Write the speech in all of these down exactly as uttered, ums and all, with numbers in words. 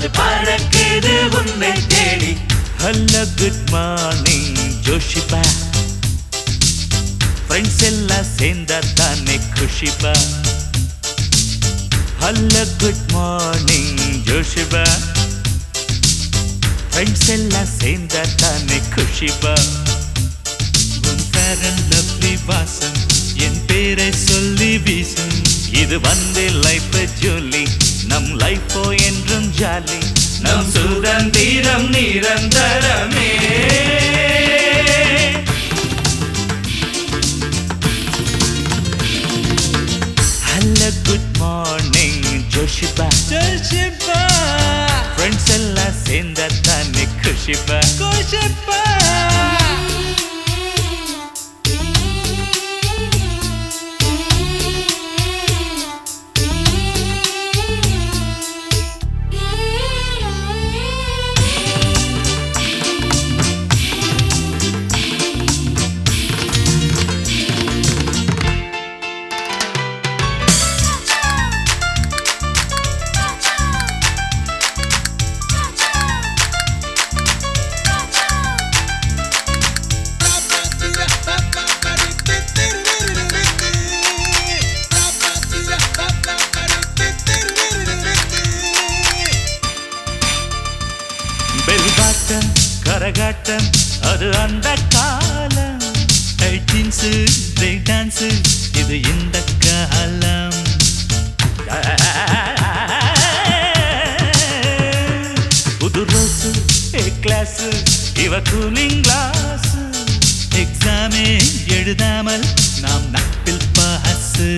பறக்குது உன்னை தேடி. ஹலோ குட் மார்னிங் ஜோஷிபா, ஃப்ரெண்ட்ஸ் எல்லாம் சேர்ந்தா தானே குஷிபா. ஹலோ குட் மார்னிங் ஜோஷிபா, ஃப்ரெண்ட்ஸ் எல்லாம் சேர்ந்தா தானே குஷிபா. உன் பேரன் லவ்லி வாசம் என் பேரை சொல்லி வீசும். இது வந்து லைஃப் ஜோலி, நம் லைஃபோ என்றும் ஜாலி. நம் சுதந்திரம் நிரந்தரமே. ஹலோ குட் மார்னிங் ஜோஷிபா, ஜோஷிபா, ஃப்ரெண்ட்ஸ் எல்லாம் சேர்ந்தா தானே குஷிபா. குஷிபா. பெல்பாட்டம் கரகாட்டம் அது அந்த காலம். எயிட்டீன்ஸ் பிரேக் டான்ஸ் இது இந்த காலம். புது ரோஸு ஏ கிளாஸ் இவ கூலிங் கிளாஸ். எக்ஸாமே எழுதாமல் நாம் நட்பில் பாசு.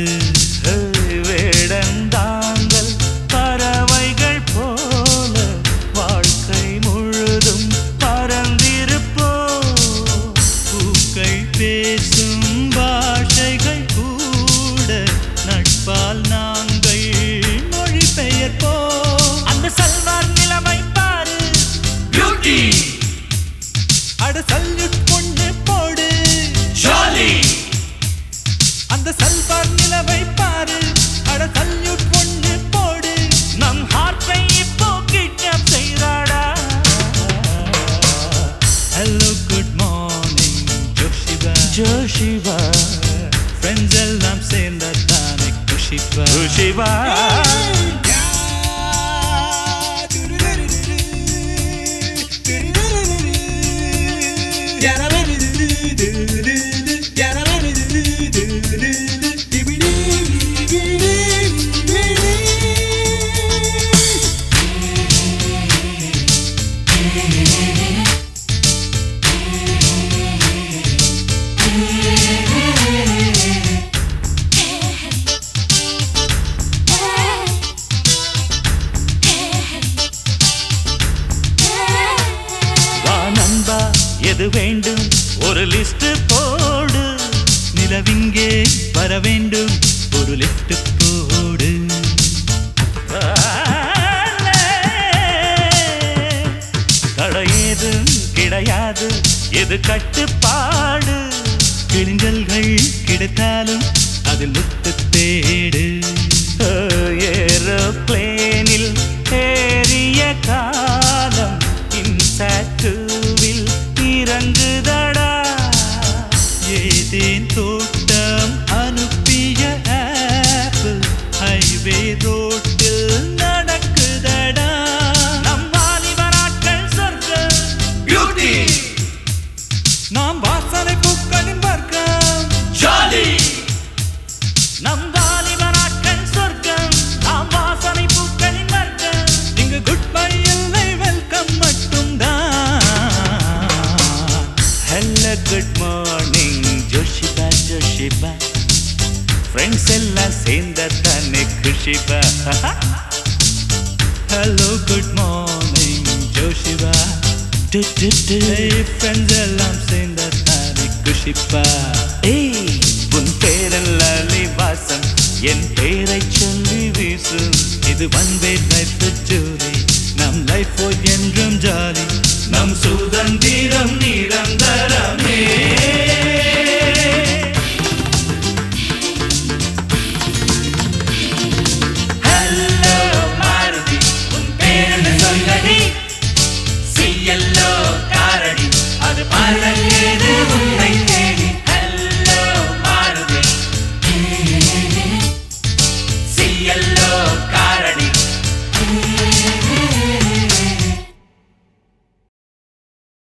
வேடந்தாங்கள் பறவைகள் போல வாழ்க்கை முழுதும் பறந்திருப்போ. பூக்கள் பேசும் பாஷைகள் கூட நட்பால் நாங்கள் மொழிபெயர்ப்போ. அந்த சல்வார் நிலைமை பாரு பியூட்டி, அட சல்யூட் பொண்ணு போடு ஜாலி. அந்த சல்வார் நிலவை பாரு, அட சல்யூட் பொண்ணு போடு. நம் ஹார்ட்டை இப்போ கிட்னாப் செய்றாடா. ஹலோ குட் மார்னிங் ஜோஷிபா, ஜோஷிபா, ஃப்ரெண்ட்ஸ் எல்லாம் சேர்ந்தா தானே குஷிபா. குஷிபா எது வேண்டும் ஒரு லிஸ்ட் போடு. நிலவிங்கே வர வேண்டும் ஒரு லிஸ்ட் போடு. தடை ஏதும் கிடையாது, எது கட்டுப்பாடு. கிழிஞ்சல்கள் கிடைத்தாலும் அதில் முத்து தேடு. ஏரோப்ளேனில் ஏறிய காலம் இன்சாட்டுவில் இறங்குதடா. ஏதேன் தோட்டம் அனுப்பிய ஆப்பிள் ஹைவே ரோட்டில் நடக்குதடா. நம் வாலிப நாட்கள் சொர்க்கம் பியூட்டி, நாம் வாசனை பூக்களின் வர்க்கம் ஜாலி. நம் வாலிப நாட்கள் சொர்க்கம், நாம் வாசனை பூக்களின் வர்க்கம். இங்கு குட் பை இல்லை, வெல்கம் மட்டும்தான். ஹலோ குட் மார்னிங் ஜோஷிபா, ஜோஷிபா, ஃப்ரெண்ட்ஸ் எல்லாம் சேர்ந்த தானே குஷிபா. ஹலோ குட் மார்னிங் ஜோஷிபா, ஃப்ரெண்ட்ஸ் எல்லாம் சேர்ந்த தானே குஷிபா. ஏய் உன் பேரல்ல வாசம் என் பேரை சொல்லி வீசும். இது வந்தே லைஃப் ஜோலி, நம் லைஃபோ என்றும் ஜாலி. நம் சுதந்திரம் நிரந்தரமே.